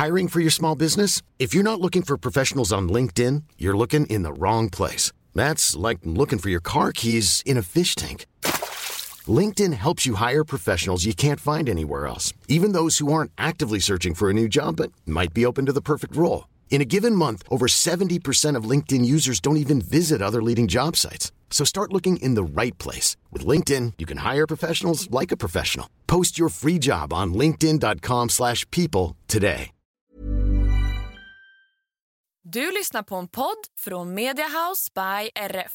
Hiring for your small business? If you're not looking for professionals on LinkedIn, you're looking in the wrong place. That's like looking for your car keys in a fish tank. LinkedIn helps you hire professionals you can't find anywhere else, even those who aren't actively searching for a new job but might be open to the perfect role. In a given month, over 70% of LinkedIn users don't even visit other leading job sites. So start looking in the right place. With LinkedIn, you can hire professionals like a professional. Post your free job on linkedin.com/people today. Du lyssnar på en podd från Media House by RF.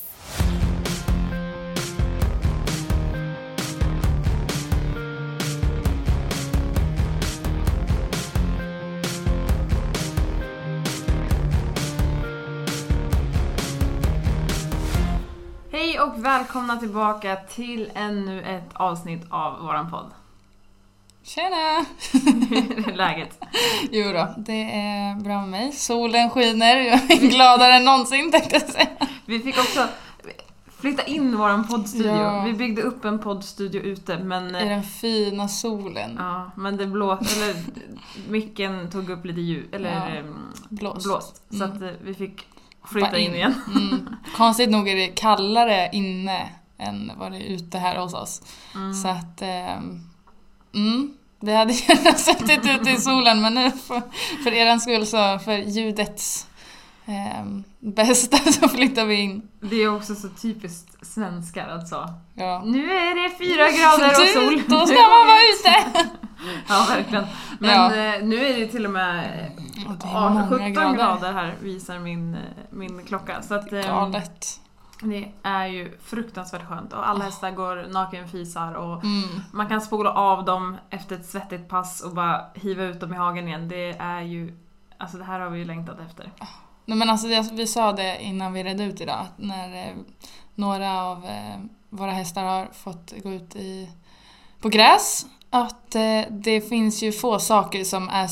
Hej och välkomna tillbaka till ännu ett avsnitt av våran podd. Tjena! Hur är läget? Jo då, det är bra med mig. Solen skiner, jag är gladare än någonsin tänkte jag säga. Vi fick också flytta in våran poddstudio. Ja. Vi byggde upp en poddstudio ute, men I den fina solen. ja, men det blåste, eller micken tog upp lite ljud, eller blåst. Så att vi fick flytta in igen. Konstigt nog är det kallare inne än vad det är ute här hos oss. Så att vi hade gärna suttit ute i solen, men nu för er skull, så för ljudets bästa, så flyttar vi in. Det är också så typiskt svenskar alltså. Ja. Nu är det 4 grader och sol. Då ska man vara ute. Ja, verkligen. Men nu är det till och med 17 grader här, visar min klocka. Så att, galet. det är ju fruktansvärt skönt. Och alla hästar går nakenfisar. Och man kan spola av dem efter ett svettigt pass och bara hiva ut dem i hagen igen. Det är ju, alltså det här har vi ju längtat efter. Nej, men alltså vi sa det innan vi redde ut idag, att när några av våra hästar har fått gå ut på gräs, att det finns ju få saker som är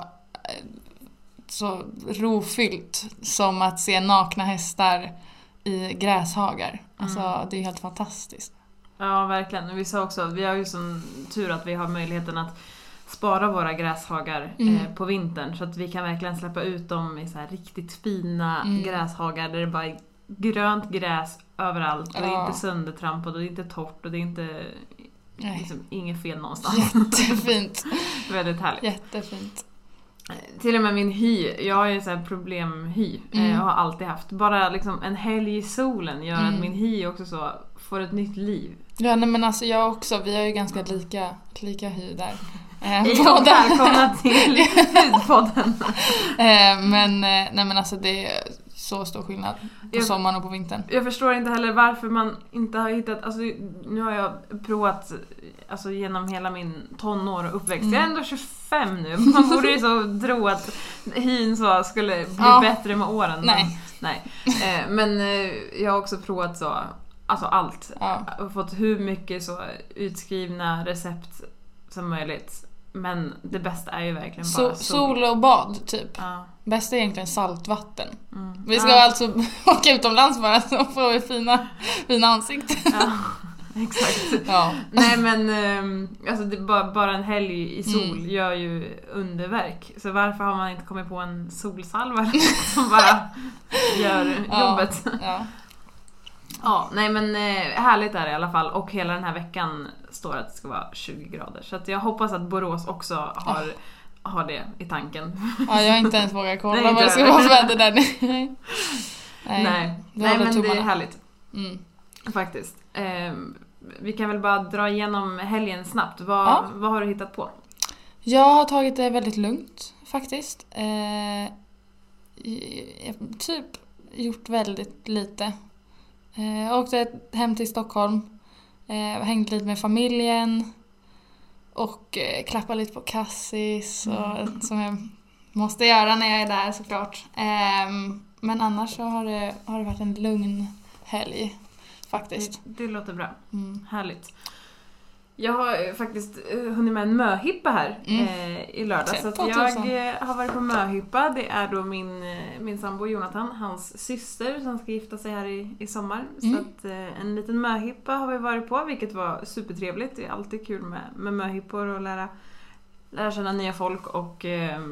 så rofyllt som att se nakna hästar i gräshagar. Alltså det är helt fantastiskt. Ja, verkligen. Vi sa också, vi har ju sån tur att vi har möjligheten att spara våra gräshagar på vintern, så att vi kan verkligen släppa ut dem i så här riktigt fina gräshagar där det bara är grönt gräs överallt och det är inte söndertrampat och det är inte torrt och det är inte liksom inget fel någonstans. Jättefint. Väldigt härligt. Jättefint. Till och med min hy, jag har ju så här problemhy, jag har alltid haft. Bara liksom en helg i solen gör att min hy också så får ett nytt liv. Ja, nej, men alltså jag också, vi har ju ganska lika hy där. Välkomna till Hudpodden. Men alltså det är så stor skillnad på sommaren och på vintern. Jag förstår inte heller varför man inte har hittat, alltså nu har jag provat alltså genom hela min tonår och uppväxt. Jag är ändå 25 nu. Man borde ju så tro att hyn så skulle bli bättre med åren. Nej. Men jag har också provat så, alltså allt. Och fått hur mycket så utskrivna recept som möjligt. Men det bästa är ju verkligen bara sol och bad typ. Bästa är egentligen saltvatten. Vi ska alltså åka utomlands bara, så får vi fina ansikten. Ja, exakt. Nej, men alltså det bara en helg i sol gör ju underverk. Så varför har man inte kommit på en solsalva som bara gör jobbet? Ja, nej men härligt är det i alla fall. Och hela den här veckan står att det ska vara 20 grader. Så att jag hoppas att Borås också har det i tanken. Ja, jag har inte ens vågat kolla vad det ska vara för väder där. Nej, men det är härligt. Faktiskt. Vi kan väl bara dra igenom helgen snabbt. Vad har du hittat på? Jag har tagit det väldigt lugnt faktiskt. Typ gjort väldigt lite. Jag åkte hem till Stockholm, hängt lite med familjen och klappade lite på Cassis som jag måste göra när jag är där såklart. Men annars så har det varit en lugn helg faktiskt. Det låter bra. Härligt. Jag har faktiskt hunnit med en möhippa här i lördag. Så att jag har varit på möhippa. Det är då min sambo Jonathan, hans syster som ska gifta sig här i sommar. Så att en liten möhippa har vi varit på, vilket var supertrevligt. Det är alltid kul med möhippor och lära känna nya folk och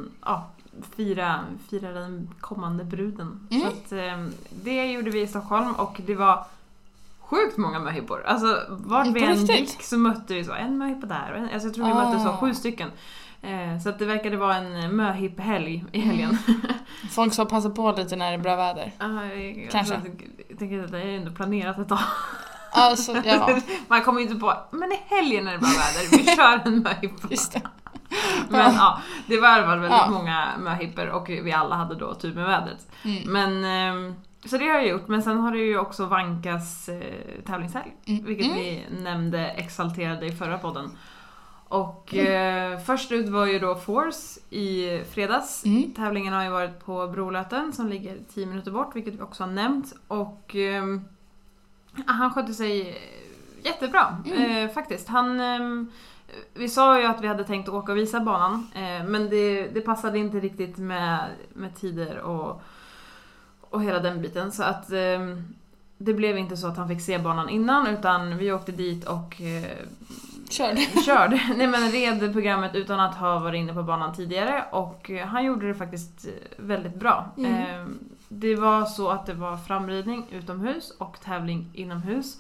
fira den kommande bruden. Så att det gjorde vi i Stockholm och det var sjukt många möhippor. Alltså vart vi än gick så mötte vi så en möhippa där och alltså jag tror vi mötte så 7 stycken. Så att det verkade vara en möhipp-helg i helgen. Folk ska passa på lite när det är bra väder. Kanske. Jag tänker att det är ändå planerat ett tag. Alltså, ja. Man kommer ju inte på, men i helgen är det bra väder, vi kör en möhippa. Just det. Men det var i alla fall väldigt många möhippor och vi alla hade då tur med vädret. Men så det har jag gjort, men sen har det ju också Vankas tävlingshelg, vilket vi nämnde exalterade i förra podden. Och först ut var ju då Force i fredags. Tävlingen har ju varit på Brolöten som ligger 10 minuter bort, vilket vi också har nämnt. Och han skötte sig jättebra faktiskt. Vi sa ju att vi hade tänkt åka och visa banan, men det passade inte riktigt med tider och hela den biten. Så att det blev inte så att han fick se banan innan, utan vi åkte dit och körde. Nej, men red programmet utan att ha varit inne på banan tidigare, och han gjorde det faktiskt väldigt bra. Det var så att det var framridning utomhus och tävling inomhus.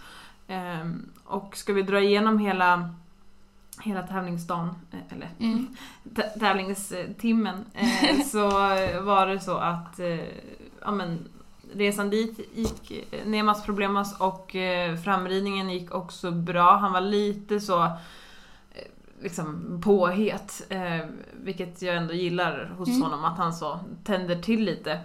Och ska vi dra igenom hela tävlingsdagen eller tävlingstimmen så var det så att resan dit gick nemas problemas och framridningen gick också bra. Han var lite så liksom påhet, vilket jag ändå gillar hos honom, att han så tänder till lite.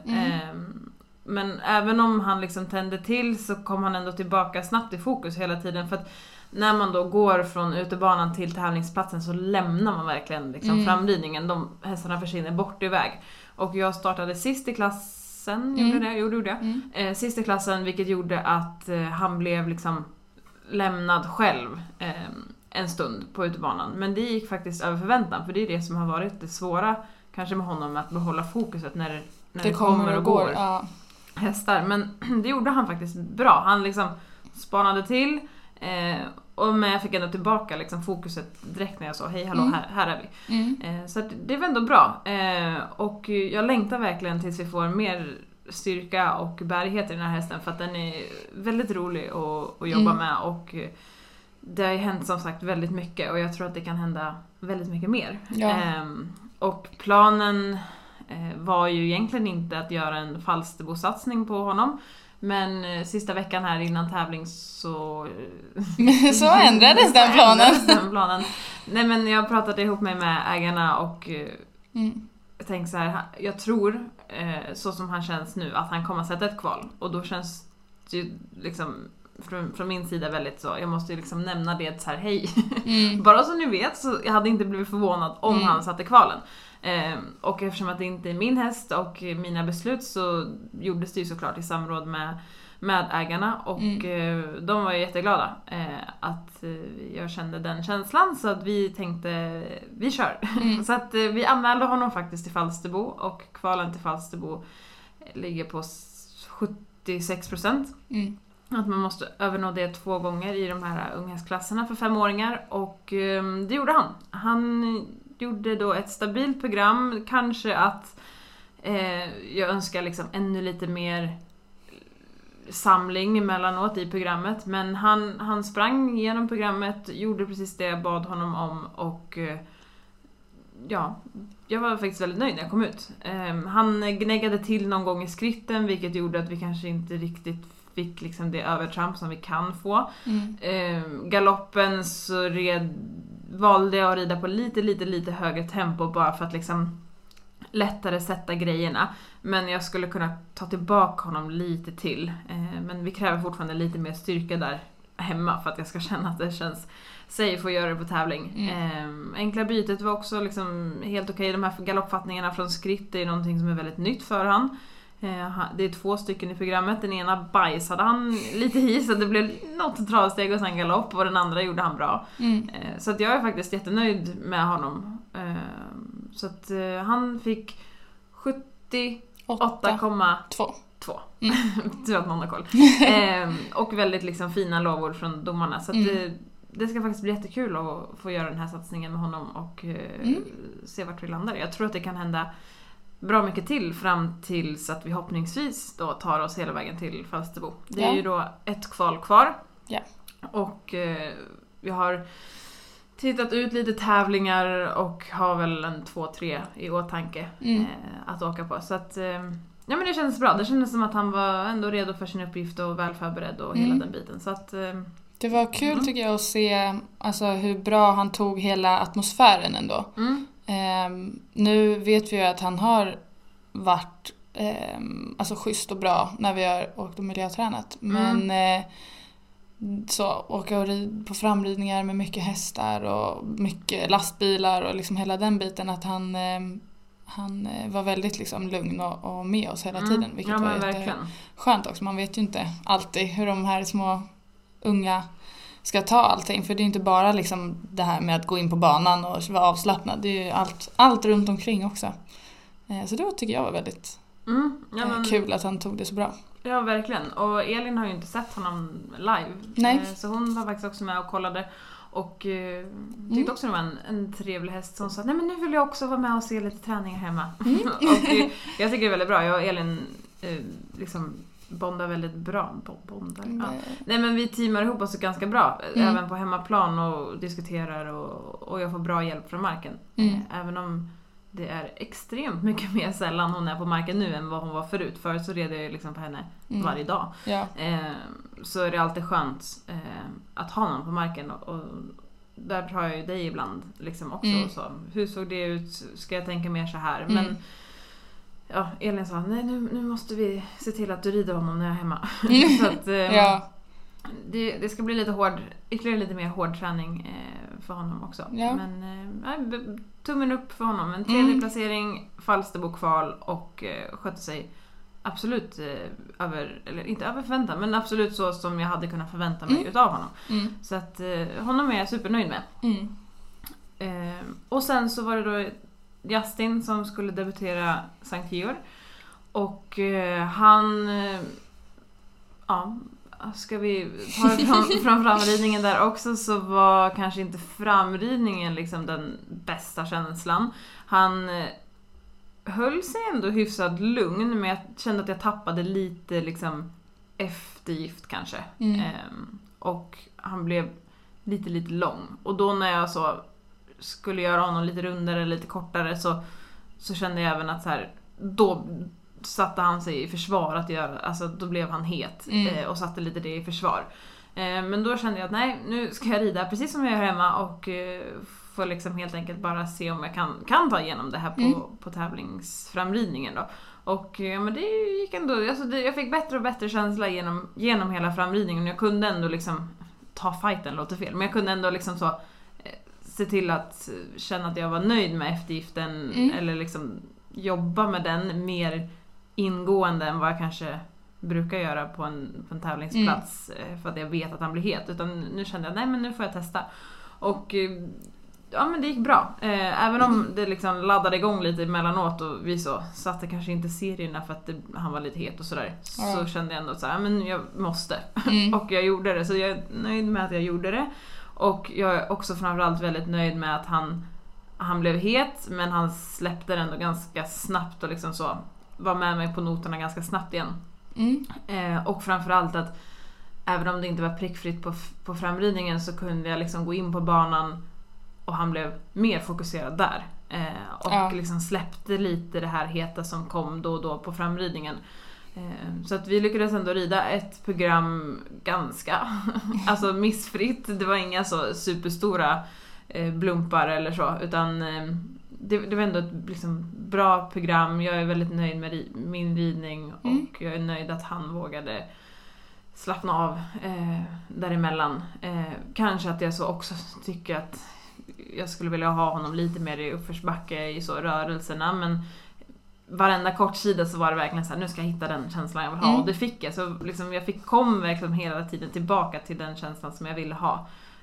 Men även om han liksom tände till så kom han ändå tillbaka snabbt i fokus hela tiden, för att när man då går från utebanan till tävlingsplatsen så lämnar man verkligen liksom framridningen. De hästarna försvinner bort iväg. Och jag startade sist i klassen, gjorde jag. Sist i klassen, vilket gjorde att han blev liksom lämnad själv en stund på utebanan. Men det gick faktiskt över förväntan, för det är det som har varit det svåra kanske med honom, att behålla fokuset när det kommer och går hästar. Men det gjorde han faktiskt bra. Han liksom spanade till, men jag fick ändå tillbaka liksom fokuset direkt när jag sa hej, hallå, här är vi. Så att det var ändå bra. Och jag längtar verkligen tills vi får mer styrka och bärighet i den här hästen, för att den är väldigt rolig att jobba med, och det har hänt som sagt väldigt mycket, och jag tror att det kan hända väldigt mycket mer. Och planen var ju egentligen inte att göra en Falsterbo-satsning på honom, men sista veckan här innan tävling så ändrades den planen. Nej, men jag pratade ihop mig med ägarna och jag tänkte så här, jag tror så som han känns nu att han kommer att sätta ett kval, och då känns det ju liksom från min sida väldigt så, jag måste ju liksom nämna det så här, hej. Bara så ni vet, så jag hade inte blivit förvånad om han satte kvalen. Och eftersom att det inte är min häst och mina beslut, så gjordes det ju såklart i samråd med ägarna, och de var ju jätteglada att jag kände den känslan, så att vi tänkte vi kör. Så att vi anmälde honom faktiskt till Falsterbo, och kvalen till Falsterbo ligger på 76%. Att man måste övernå det 2 gånger i de här unghästklasserna för 5-åringar, och det gjorde han. Han gjorde då ett stabilt program, kanske att jag önskar liksom ännu lite mer samling emellanåt i programmet, men han sprang igenom programmet, gjorde precis det jag bad honom om, och jag var faktiskt väldigt nöjd när jag kom ut. Han gnäggade till någon gång i skritten, vilket gjorde att vi kanske inte riktigt fick liksom det övertramp som vi kan få. Galoppen så valde jag att rida på lite högre tempo, bara för att liksom lättare sätta grejerna. Men jag skulle kunna ta tillbaka honom lite till. Men vi kräver fortfarande lite mer styrka där hemma för att jag ska känna att det känns safe att göra det på tävling. Enkla bytet var också liksom helt okej. De här galoppfattningarna från skritt är någonting som är väldigt nytt för han. Det är 2 stycken i programmet. Den ena bajsade han lite i, så det blev något travsteg och sen galopp, och den andra gjorde han bra. Så att jag är faktiskt jättenöjd med honom. Så att han fick 78,2. Tur att någon har koll. Och väldigt liksom fina lovord från domarna. Så att det ska faktiskt bli jättekul att få göra den här satsningen med honom och se vart vi landar. Jag tror att det kan hända bra mycket till fram tills att vi hoppningsvis då tar oss hela vägen till Falsterbo. Det är ju då ett kval kvar. Ja. Och vi har tittat ut lite tävlingar och har väl 2-3 i åtanke att åka på. Så att ja, men det känns bra. Det kändes som att han var ändå redo för sin uppgift och väl förberedd och hela den biten. Så att det var kul tycker jag att se alltså, hur bra han tog hela atmosfären ändå. Nu vet vi ju att han har varit alltså schysst och bra när vi har åkt och miljötränat. Men så åka på framridningar med mycket hästar och mycket lastbilar och liksom hela den biten, att han var väldigt liksom lugn och med oss hela tiden, vilket var jätteskönt också. Man vet ju inte alltid hur de här små unga ska ta allting, för det är inte bara liksom det här med att gå in på banan och vara avslappnad, det är ju allt runt omkring också. Så det tycker jag var väldigt kul att han tog det så bra. Ja, verkligen. Och Elin har ju inte sett honom live. Nej. Så hon var faktiskt också med och kollade. Och tyckte också det var en trevlig häst som sa, nej men nu vill jag också vara med och se lite träningar hemma. Och jag tycker det är väldigt bra. Jag och Elin liksom bondar väldigt bra. Bondar. Ja. Nej, men vi teamar ihop oss ganska bra. Även på hemmaplan och diskuterar och jag får bra hjälp från marken. Även om det är extremt mycket mer sällan hon är på marken nu än vad hon var förut. Förut så red jag liksom på henne varje dag. Ja. Så är det alltid skönt att ha någon på marken. Och där tar jag ju dig ibland liksom också. Så, hur såg det ut? Ska jag tänka mer så här? Men ja, Elin sa, nej nu måste vi se till att du rider honom när jag är hemma. Så att, det ska bli ytterligare lite mer hård träning för honom också. Ja. Men tummen upp för honom. En tredje placering, Falsterbo kval och skötte sig absolut inte över förväntan, men absolut så som jag hade kunnat förvänta mig utav honom. Så att honom är jag supernöjd med. Och sen så var det då Justin som skulle debutera Sankt Georg. Och han ska vi ta från framridningen där också, så var kanske inte framridningen liksom den bästa känslan. Han höll sig ändå hyfsat lugn, men jag kände att jag tappade lite liksom eftergift kanske. Och han blev lite lång. Och då när jag så skulle göra honom lite rundare, lite kortare, så kände jag även att så här, då satte han sig i försvar att göra, alltså då blev han het och satte lite det i försvar. Men då kände jag att nej, nu ska jag rida precis som jag gör hemma och får liksom helt enkelt bara se om jag kan ta igenom det här på tävlingsframridningen då. Och men det gick ändå, alltså jag fick bättre och bättre känsla genom hela framridningen. Jag kunde ändå liksom ta fighten, låter fel, men jag kunde ändå liksom så se till att känna att jag var nöjd med eftergiften eller liksom jobba med den mer ingående än vad jag kanske brukar göra på en tävlingsplats för att jag vet att han blir het. Utan nu kände jag, nej men nu får jag testa. Och ja, men det gick bra. Även om det liksom laddade igång lite emellanåt och vi så satte kanske inte serierna för att han var lite het och sådär. Så kände jag ändå så här, men jag måste. Och jag gjorde det. Så jag är nöjd med att jag gjorde det. Och jag är också framförallt väldigt nöjd med att han blev het, men han släppte den ändå ganska snabbt och liksom så var med mig på noterna ganska snabbt igen. Och framförallt att även om det inte var prickfritt på framridningen så kunde jag liksom gå in på banan och han blev mer fokuserad där. Och liksom släppte lite det här heta som kom då och då på framridningen. Så att vi lyckades ändå rida ett program ganska alltså missfritt. Det var inga så superstora blumpar eller så, utan det var ändå ett liksom bra program. Jag är väldigt nöjd med min ridning och jag är nöjd att han vågade slappna av däremellan. Kanske att jag så också tycker att jag skulle vilja ha honom lite mer i uppförsbacke i så rörelserna, men varenda kort sida så var det verkligen så här, nu ska jag hitta den känslan jag vill ha, och det fick jag. Så liksom jag kom verkligen hela tiden tillbaka till den känslan som jag ville ha.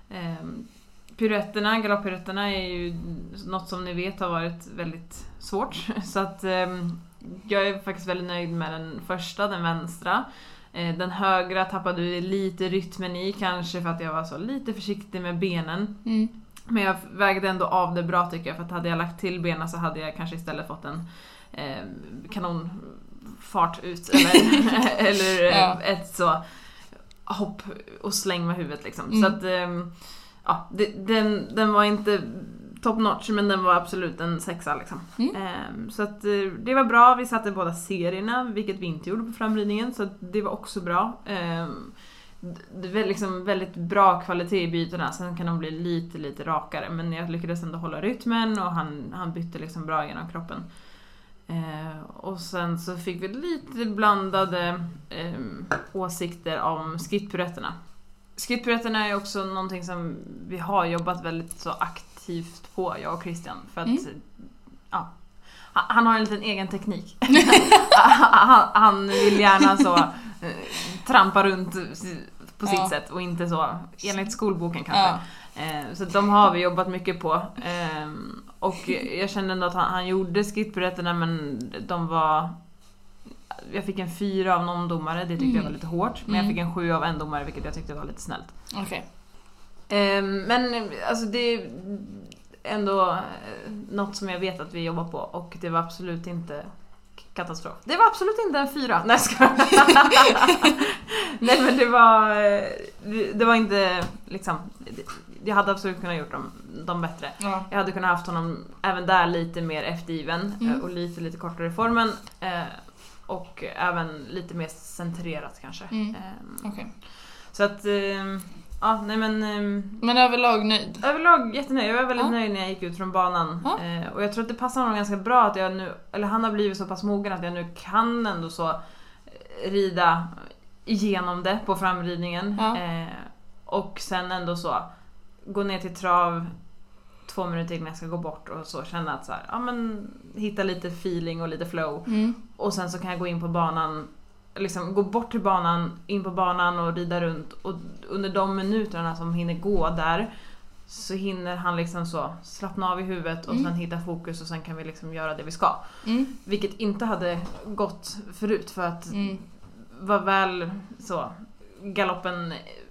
Galopppiruetterna är ju något som ni vet har varit väldigt svårt. Så att jag är faktiskt väldigt nöjd med den första, den vänstra. Den högra tappade vi lite rytmen i, kanske för att jag var så lite försiktig med benen. Men jag vägde ändå av det bra tycker jag, för att hade jag lagt till benen så hade jag kanske istället fått en kanonfart ut eller ett så hopp och släng med huvudet liksom. Så att den var inte top notch, men den var absolut en 6 liksom. Så att det var bra. Vi satte båda serierna, vilket vi inte gjorde på framridningen, så att det var också bra. Det var liksom väldigt bra kvalitet i bytena. Sen kan de bli lite rakare, men jag lyckades ändå hålla rytmen, och han bytte liksom bra genom kroppen. Och sen så fick vi lite blandade åsikter om skrittpiruetterna. Skrittpiruetterna är också någonting som vi har jobbat väldigt så aktivt på, jag och Christian, för att han har en liten egen teknik. han vill gärna så trampa runt på sitt sätt, och inte så enligt skolboken kanske. Så de har vi jobbat mycket på. Och jag kände ändå att han gjorde skrittpiruetterna, men jag fick en 4 av någon domare, det tyckte jag var lite hårt. Men jag fick en 7 av en domare, vilket jag tyckte var lite snällt. Okej. Men alltså det är ändå något som jag vet att vi jobbar på, och det var absolut inte katastrof. Det var absolut inte en 4. Nej, nej, men det var inte liksom, jag hade absolut kunnat gjort dem bättre. Jag hade kunnat haft honom även där lite mer eftergiven och lite kortare i formen, och även lite mer centrerat kanske. Okay. Så att nej men överlag nöjd? Överlag jättenöjd. Jag var väldigt nöjd när jag gick ut från banan. Och jag tror att det passar honom ganska bra att jag nu, eller han har blivit så pass mogen att jag nu kan ändå så rida igenom det på framridningen. Och sen ändå så gå ner till trav 2 minuter innan jag ska gå bort, och så känna att så här, men hitta lite feeling och lite flow. Och sen så kan jag gå in på banan, liksom gå bort till banan, in på banan och rida runt, och under de minuterna som hinner gå där så hinner han liksom så slappna av i huvudet och sen hitta fokus, och sen kan vi liksom göra det vi ska. Vilket inte hade gått förut, för att var väl så galoppen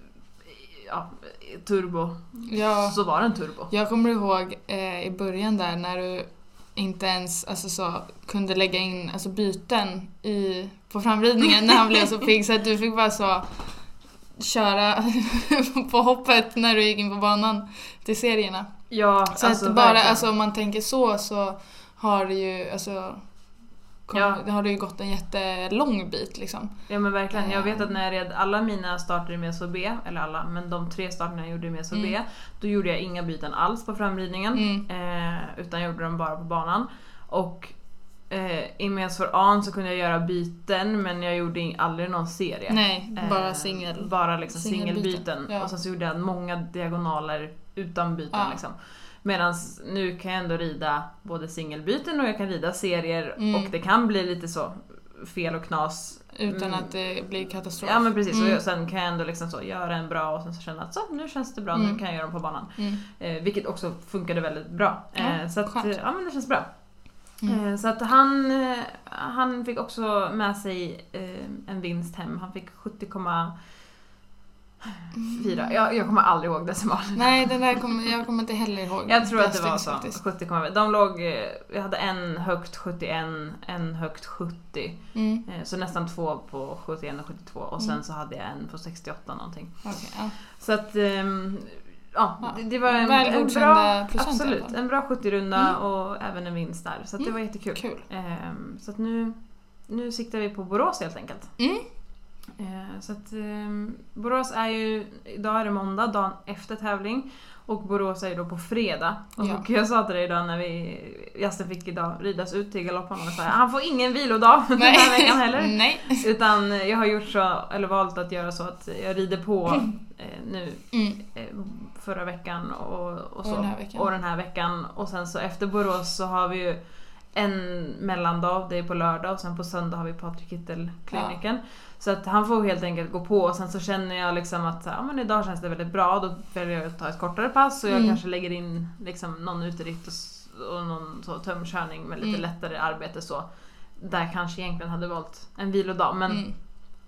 turbo, så var det en turbo. Jag kommer ihåg i början där när du inte ens alltså så kunde lägga in alltså byten på framridningen när han blev så pigg, så att du fick bara så köra på hoppet när du gick in på banan till serierna. Ja, så alltså, att bara alltså, om man tänker så har det ju alltså det har det ju gått en jättelång bit liksom. Ja, men verkligen. Jag vet att när jag red alla mina starter med SOB, eller alla, men de 3 starterna jag gjorde med SOB, då gjorde jag inga byten alls på framridningen, utan jag gjorde dem bara på banan. Och i Mens for On så kunde jag göra byten, men jag gjorde aldrig någon serie. Nej, bara liksom singelbyten. Ja. Och sen så gjorde jag många diagonaler utan byten liksom. Medan nu kan jag ändå rida både singelbyten och jag kan rida serier, och det kan bli lite så fel och knas utan att det blir katastrof. Ja, men precis. Och sen kan jag ändå liksom så göra en bra, och sen så känna att så, nu känns det bra, nu kan jag göra dem på banan. Vilket också funkade väldigt bra. Så att men det känns bra. Så att han fick också med sig en vinst hem. Han fick 70,4. Jag kommer aldrig ihåg decimalen. Nej, jag kommer inte heller ihåg. Jag tror att det var så. 70,4. De låg, jag hade en högt 71, en högt 70. Så nästan 2 på 71 och 72. Och sen så hade jag en på 68 någonting. Okay, så att det var en bra, absolut, en bra 70-runda och även en vinst där. Så att det var jättekul. Kul. Så att nu siktar vi på Borås helt enkelt. Så att Borås är ju, idag är det måndag, dagen efter tävling, och Borås är ju då på fredag. Och jag sa till dig idag när Justin fick idag ridas ut till galoppen, och sa han får ingen vilodag den här veckan heller. Nej. Utan jag har gjort så, eller valt att göra så att jag rider på nu förra veckan och den här veckan. Och sen så efter Borås så har vi ju en mellandag, det är på lördag, och sen på söndag har vi Patrik Kittel-kliniken. Så att han får helt enkelt gå på, och sen så känner jag liksom att men idag känns det väldigt bra, då väljer jag att ta ett kortare pass, och jag kanske lägger in liksom någon uteritt och någon så tömkörning med lite lättare arbete så. Där kanske egentligen hade valt en vilodag, men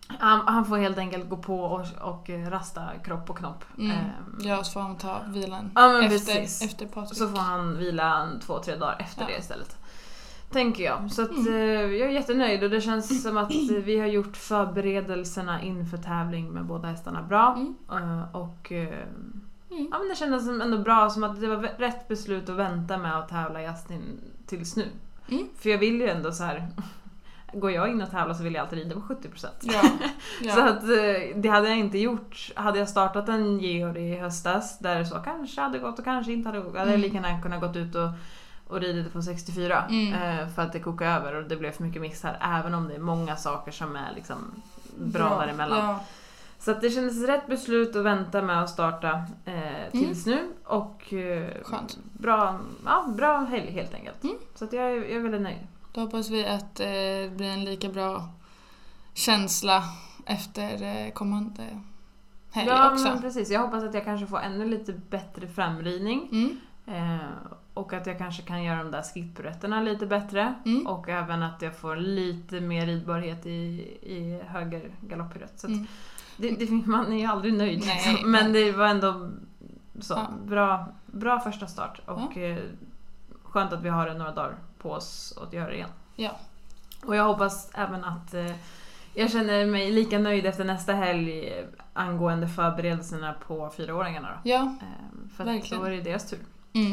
Han får helt enkelt gå på och rasta kropp och knopp. Ja, så får han ta vilan efter Patrik. Så får han vila 2-3 dagar efter det istället. Tänker jag. Så att jag är jättenöjd och det känns som att vi har gjort förberedelserna inför tävling med båda hästarna bra. Och ja, men det kändes ändå bra, som att det var rätt beslut att vänta med att tävla Justin tills nu. För jag vill ju ändå så här, går jag in och tävlar så vill jag alltid rida på 70%. Ja. Så att det hade jag inte gjort. Hade jag startat en Georg i höstas där så kanske hade gått och kanske inte hade gått. Jag hade lika gärna kunnat gått ut och ridit på 64 för att det kokade över och det blev för mycket missar, även om det är många saker som är liksom bra däremellan. Ja. Så att det kändes rätt beslut att vänta med att starta tills nu. Och skönt. Bra helg helt enkelt. Så att jag är väldigt nöjd. Då hoppas vi att det blir en lika bra känsla efter kommande helg också. Ja, men precis. Jag hoppas att jag kanske får ännu lite bättre framridning. Och att jag kanske kan göra de där skippuretterna lite bättre. Och även att jag får lite mer ridbarhet i höger galopppiruett. Så att man är ju aldrig nöjd. Nej. Men det var ändå så bra första start. Och skönt att vi har några dagar på oss att göra det igen. Ja. Och jag hoppas även att jag känner mig lika nöjd efter nästa helg angående förberedelserna på 4-åringarna då. Ja, för verkligen. då är det deras tur.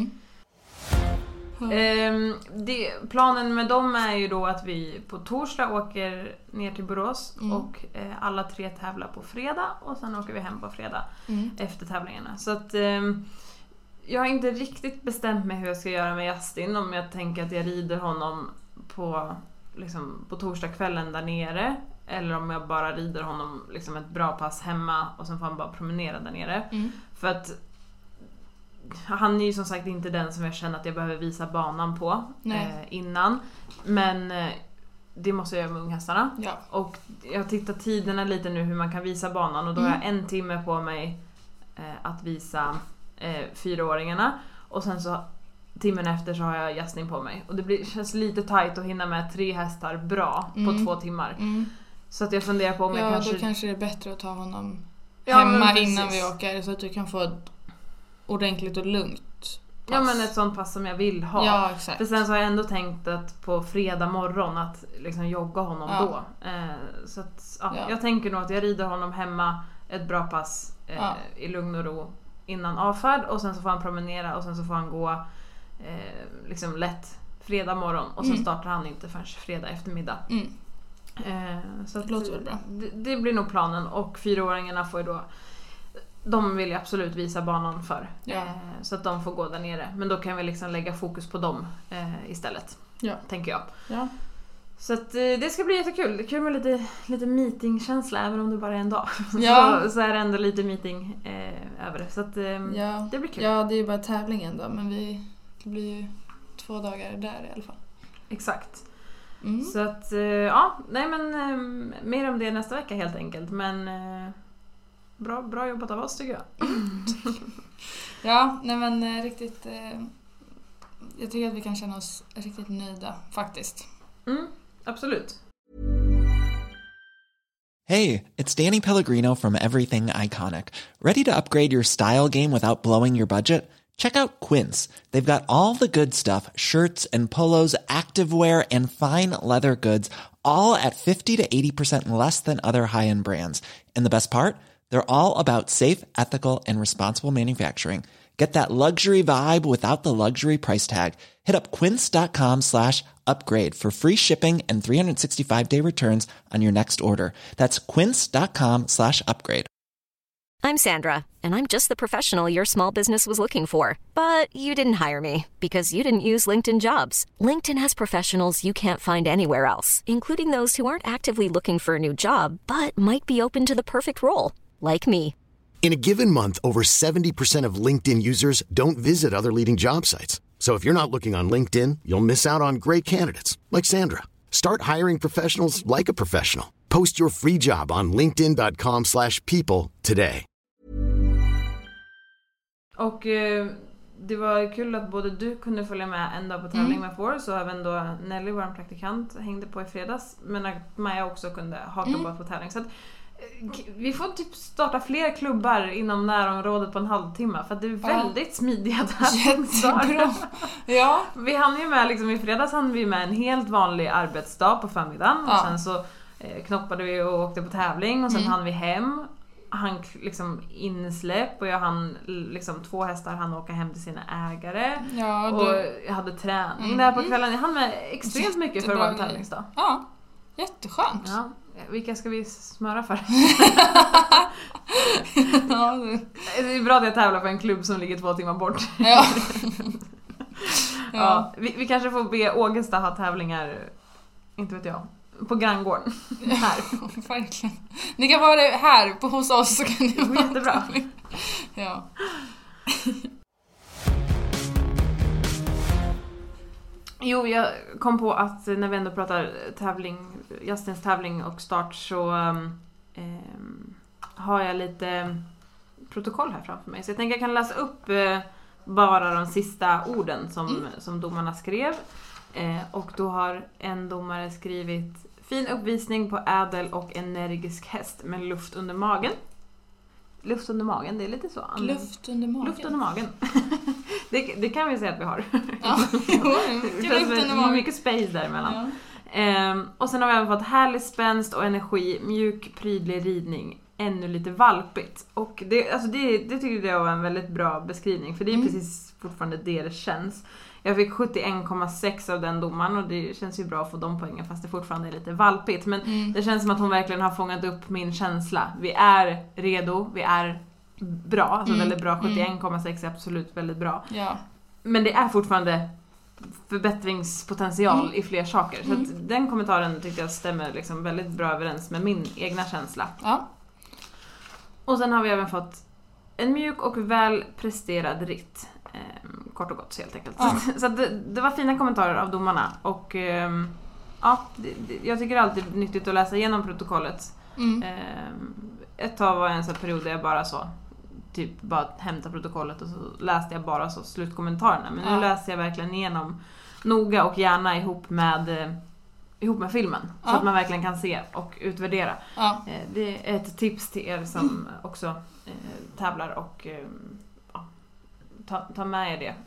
Planen med dem är ju då att vi på torsdag åker ner till Borås och alla 3 tävlar på fredag och sen åker vi hem på fredag efter tävlingarna. Så att jag har inte riktigt bestämt mig hur jag ska göra med Justin, om jag tänker att jag rider honom på torsdagskvällen där nere, eller om jag bara rider honom liksom ett bra pass hemma och sen får han bara promenera där nere. För att han är ju som sagt inte den som jag känner att jag behöver visa banan på innan. Men det måste jag göra med unghästarna. Ja. Och jag har tittat tiderna lite nu hur man kan visa banan. Och då har jag 1 timme på mig att visa 4-åringarna. Och sen så timmen efter så har jag Justin på mig. Och det känns lite tajt att hinna med 3 hästar bra på 2 timmar. Så att jag funderar på om jag kanske... då kanske det är bättre att ta honom hemma innan vi åker. Så att du kan få ett ordentligt och lugnt pass. Ja, men ett sånt pass som jag vill ha. Ja, exakt. För sen så har jag ändå tänkt att på fredag morgon att liksom jogga honom då. Så att, jag tänker nog att jag rider honom hemma ett bra pass i lugn och ro innan avfärd. Och sen så får han promenera och sen så får han gå liksom lätt fredag morgon. Och sen startar han inte förrän fredag eftermiddag. Så att, låter väl bra. Det blir nog planen. Och 4-åringarna får ju då... De vill jag absolut visa banan för. Så att de får gå där nere. Men då kan vi liksom lägga fokus på dem istället. Tänker jag. Ja. Så att det ska bli jättekul. Det är kul med lite meetingkänsla, även om det bara är en dag. Så är det ändå lite meeting över det. Så att det blir kul. Ja, det är ju bara tävlingen då. Men det blir ju 2 dagar där i alla fall. Exakt. Så att mer om det nästa vecka helt enkelt. Men... Bra jobbat av oss, tycker jag. Ja, nej men riktigt... jag tycker att vi kan känna oss riktigt nöjda, faktiskt. Absolut. Hey, it's Danny Pellegrino from Everything Iconic. Ready to upgrade your style game without blowing your budget? Check out Quince. They've got all the good stuff, shirts and polos, activewear, and fine leather goods, all at 50 to 80% less than other high-end brands. And the best part? They're all about safe, ethical, and responsible manufacturing. Get that luxury vibe without the luxury price tag. Hit up quince.com/upgrade for free shipping and 365-day returns on your next order. That's quince.com/upgrade. I'm Sandra, and I'm just the professional your small business was looking for. But you didn't hire me because you didn't use LinkedIn Jobs. LinkedIn has professionals you can't find anywhere else, including those who aren't actively looking for a new job, but might be open to the perfect role, like me. In a given month, over 70% of LinkedIn users don't visit other leading job sites. So if you're not looking on LinkedIn, you'll miss out on great candidates like Sandra. Start hiring professionals like a professional. Post your free job on linkedin.com/people today. Och det var kul att både du kunde följa med en dag på tävling med Force och även då Nelly, vår praktikant, hängde på i fredags. Men att Maja också kunde haka på tävling. Så att vi får typ starta fler klubbar inom närområdet på en halvtimme för att det är väldigt smidiga Jättebra. Ja. Vi hann ju med liksom, i fredags hann vi med en helt vanlig arbetsdag på förmiddagen och sen så knoppade vi och åkte på tävling och sen hann vi hem. Han liksom insläpp och jag hann liksom 2 hästar han åka hem till sina ägare och jag hade träning där på kvällen. Jag hann med extremt mycket för att vara en tävlingsdag. Ja, jätteskönt. Ja. Vilka ska vi smöra för? Det är bra att jag tävlar på en klubb som ligger 2 timmar bort. Ja. Ja. Vi kanske får be Ågesta ha tävlingar, inte vet jag, på granngården. Här. Verkligen. Ni kan vara här hos oss så kan ni vara jättebra. Ja. Jo, jag kom på att när vi ändå pratar tävling, Justins tävling och start så har jag lite protokoll här framför mig. Så jag tänker jag kan läsa upp bara de sista orden som domarna skrev. Och då har en domare skrivit: fin uppvisning på ädel och energisk häst med luft under magen. Luft under magen, det är lite så. Luft under magen. Luft under magen. det kan vi säga att vi har. Ja, mycket space däremellan. Ja. Och sen har vi även fått härlig spänst och energi, mjuk, prydlig ridning, ännu lite valpigt. Och det tycker jag var en väldigt bra beskrivning, för det är precis fortfarande det känns. Jag fick 71,6 av den domaren och det känns ju bra att få de poängen fast det fortfarande är lite valpigt. Men det känns som att hon verkligen har fångat upp min känsla. Vi är redo, vi är bra, alltså väldigt bra. 71,6 är absolut väldigt bra. Ja. Men det är fortfarande förbättringspotential i fler saker. Så att den kommentaren tyckte jag stämmer liksom väldigt bra överens med min egna känsla. Ja. Och sen har vi även fått en mjuk och väl presterad ritt. Kort och gott helt enkelt. Ja. Så det var fina kommentarer av domarna. Och jag tycker alltid det är nyttigt att läsa igenom protokollet. Ett tag var en sån period där jag bara så typ bara hämta protokollet och så läste jag bara så slutkommentarerna. Men nu läser jag verkligen igenom noga och gärna ihop med filmen. Så att man verkligen kan se och utvärdera. Ja. Det är ett tips till er som också tävlar och ta med er det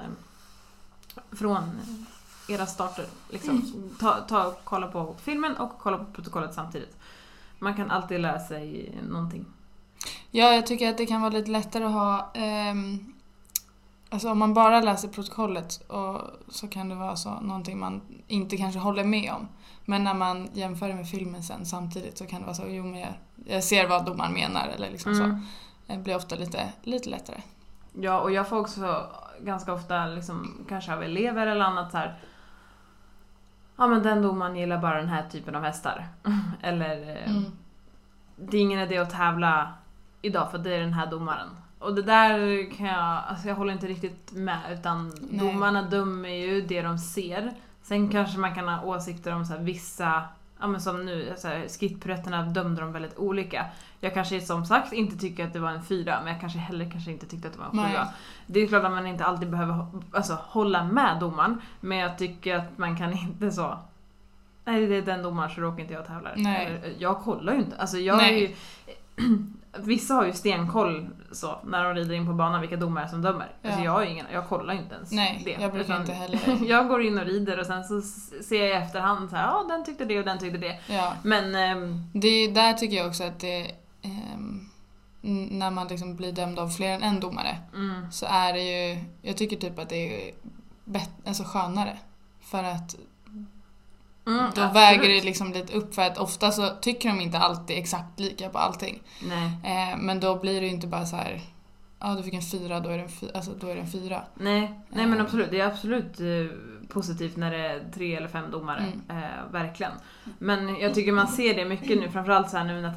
från era starter. Liksom. Kolla på filmen och kolla på protokollet samtidigt. Man kan alltid lära sig någonting. Ja, jag tycker att det kan vara lite lättare att ha alltså om man bara läser protokollet och så kan det vara så någonting man inte kanske håller med om. Men när man jämför med filmen sen samtidigt så kan det vara så, jo men jag ser vad domaren menar eller liksom så. Det blir ofta lite lättare. Ja, och jag får också ganska ofta liksom, kanske av elever eller annat så här. Ja, men den domaren gillar bara den här typen av hästar. Eller det är ingen idé att tävla idag för det är den här domaren. Och det där kan jag håller inte riktigt med, utan domarna dömer ju det de ser. Sen kanske man kan ha åsikter om så här, vissa, ja men som nu, så här, skittprätterna dömde de väldigt olika. Jag kanske som sagt inte tycker att det var en 4, men jag kanske inte tyckte att det var en 7. Det är klart att man inte alltid behöver hålla med domaren, men jag tycker att man kan inte så. Nej, det är den domaren så råkar inte jag tävla. Jag kollar ju inte. Alltså jag är ju, vissa har ju stenkoll så när de rider in på banan vilka domare som dömer. Ja. Alltså jag kollar ju inte ens det. Jag brukar inte heller. Jag går in och rider och sen så ser jag i efterhand så här, ja den tyckte det och den tyckte det. Ja. Men det där tycker jag också att det när man liksom blir dömd av fler än en domare så är det ju, jag tycker typ att det är alltså skönare för att då väger det liksom lite upp, för att ofta så tycker de inte alltid exakt lika på allting. Nej. Men då blir det ju inte bara så här, du fick en 4, då är det en 4. Nej, men absolut. Det är absolut positivt när det är 3 eller 5 domare. Verkligen. Men jag tycker man ser det mycket nu, framförallt så här nu när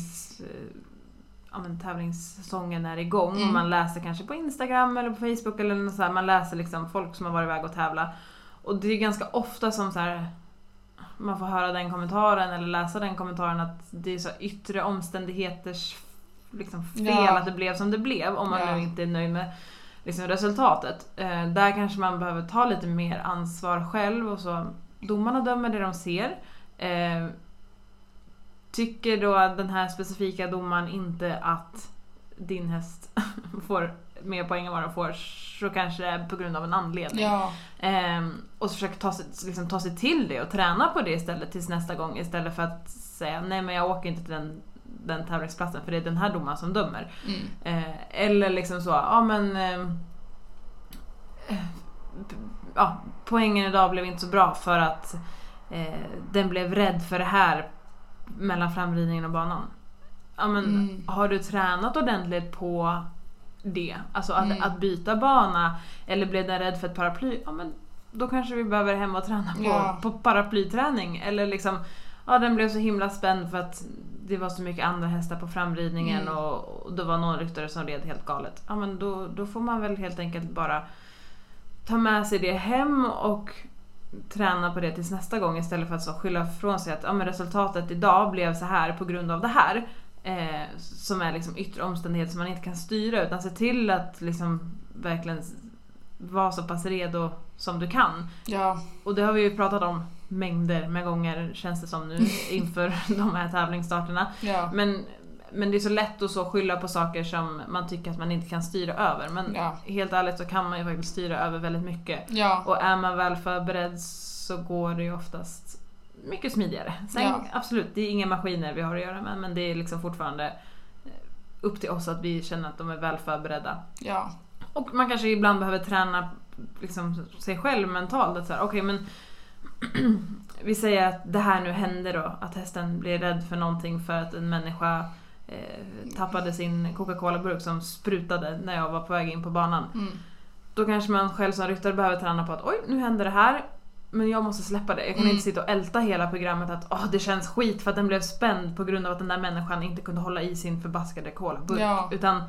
tävlingssäsongen är igång och man läser kanske på Instagram eller på Facebook eller något så här, man läser liksom folk som har varit iväg och tävla. Och det är ganska ofta som så här, man får höra den kommentaren eller läsa den kommentaren att det är så yttre omständigheters liksom fel att det blev som det blev, om man nu inte är nöjd med liksom resultatet. Där kanske man behöver ta lite mer ansvar själv och så. Domarna dömer det de ser. Tycker då den här specifika domaren inte att din häst får mer poäng än vad den får, så kanske det är på grund av en anledning. Ja. Och så försöka ta sig till det och träna på det istället tills nästa gång, istället för att säga nej, men jag åker inte till den tävlingsplatsen för det är den här domaren som dömer. Eller liksom så, poängen idag blev inte så bra för att den blev rädd för det här mellan framridningen och banan. Har du tränat ordentligt på det? Alltså att byta bana, eller blev den rädd för ett paraply? Då kanske vi behöver hem och träna på paraplyträning. Eller liksom, den blev så himla spänd för att det var så mycket andra hästar på framridningen och det var någon ryttare som red helt galet. Då får man väl helt enkelt bara ta med sig det hem och träna på det tills nästa gång, istället för att så skylla från sig att resultatet idag blev så här på grund av det här, som är liksom yttre omständigheter som man inte kan styra, utan se till att liksom verkligen vara så pass redo som du kan. Ja. Och det har vi ju pratat om mängder med gånger, känns det som nu inför de här tävlingsstarterna. Ja. Men det är så lätt att så skylla på saker som man tycker att man inte kan styra över. Men helt ärligt så kan man ju faktiskt styra över väldigt mycket. Ja. Och är man väl förberedd så går det ju oftast mycket smidigare. Sen absolut, det är inga maskiner vi har att göra med, men det är liksom fortfarande upp till oss att vi känner att de är väl förberedda. Ja. Och man kanske ibland behöver träna liksom sig själv mentalt. Att så här, okej, men vi säger att det här nu händer då, att hästen blir rädd för någonting för att en människa tappade sin Coca-Cola-burk som sprutade när jag var på väg in på banan. Då kanske man själv som ryttare behöver träna på att oj, nu händer det här, men jag måste släppa det. Jag kan inte sitta och älta hela programmet att det känns skit för att den blev spänd på grund av att den där människan inte kunde hålla i sin förbaskade cola-burk. Utan